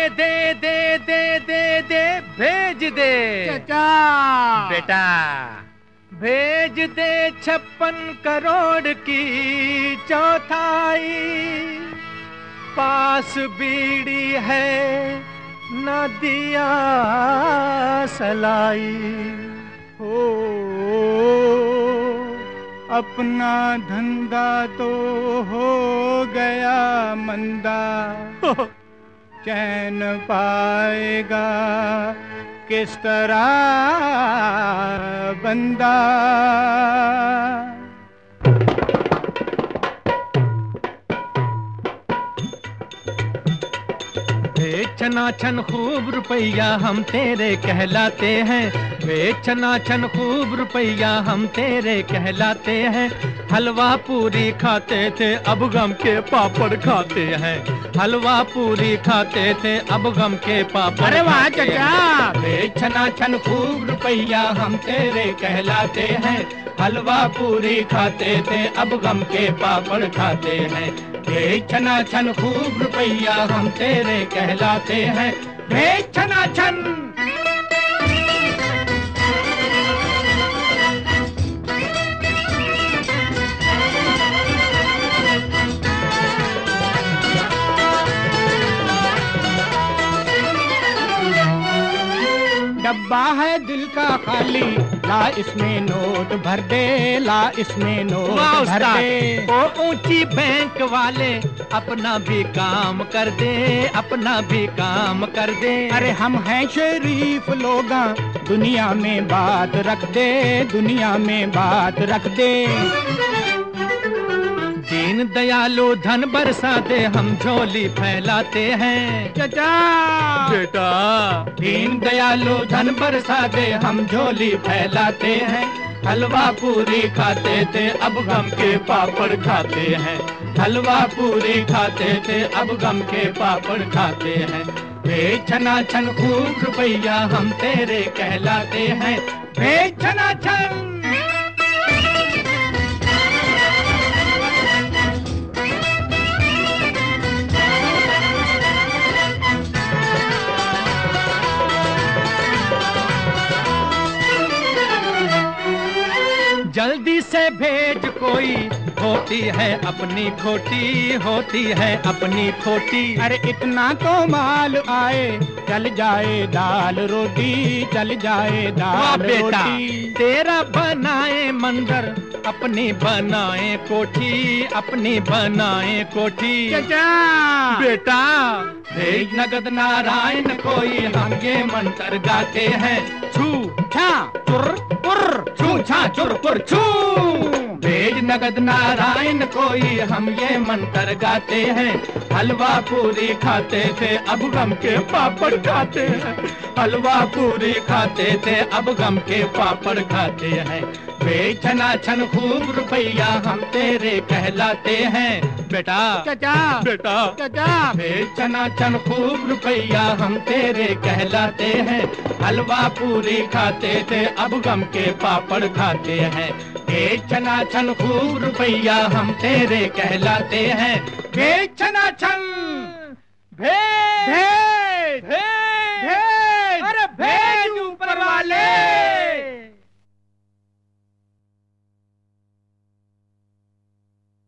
दे दे दे दे दे भेज दे चाचा। बेटा भेज दे 56 करोड़ की चौथाई, पास बीड़ी है न दिया सलाई। हो अपना धंधा तो हो गया मंदा, चैन पाएगा किस तरह बंदा। बेचना छन खूब रुपया हम तेरे कहलाते हैं, बेचना छन खूब रुपया हम तेरे कहलाते हैं। हलवा पूरी खाते थे अब गम के पापड़ खाते हैं, हलवा पूरी खाते थे अब गम के पापड़। अरे वाह चाचा। बेचना छन खूब रुपया हम तेरे कहलाते हैं, हलवा पूरी खाते थे अब गम के पापड़ खाते हैं। बेचना छन खूब रुपया हम तेरे कहलाते हैं, बेचना छन। डब्बा है दिल का खाली, ला इसमें नोट भर दे, ला इसमें नोट भर दे। ओ ऊंची बैंक वाले अपना भी काम कर दे, अपना भी काम कर दे। अरे हम हैं शरीफ लोग, दुनिया में बात रख दे, दुनिया में बात रख दे। दीन दयालु धन बरसा दे हम झोली फैलाते हैं चाचा। बेटा दीन दयालु धन बरसा दे हम झोली फैलाते हैं। हलवा पूरी खाते थे अब गम के पापड़ खाते हैं, हलवा पूरी खाते थे अब गम के पापड़ खाते हैं। बेचना छन खूब रुपया हम तेरे कहलाते हैं, बेचना छन। जल्दी से भेज कोई, होती है अपनी खोटी, होती है अपनी खोटी। अरे इतना तो माल आए, चल जाए दाल रोटी, चल जाए दाल रोटी। तेरा बनाए मंदिर अपनी बनाए कोठी, अपनी बनाए कोठी। चाचा बेटा भेज नगद नारायण कोई, हम ये मंत्र गाते हैं। छू छा चुर पुर, छू छा चुर पुर छू। भेज नगद नारायण कोई, हम ये मंत्र गाते हैं। हलवा पूरी खाते थे अब गम के पापड़ खाते हैं, हलवा पूरी खाते थे अब गम के पापड़ खाते हैं। बेचना छन खूब रुपया हम तेरे कहलाते हैं। बेटा चाचा, बेटा चाचा। बेचना छन खूब रुपया हम तेरे कहलाते हैं। हलवा पूरी खाते थे अब गम के पापड़ खाते हैं। बेचना छन खूब रुपया हम तेरे कहलाते हैं, बेचना छन। भेज भेज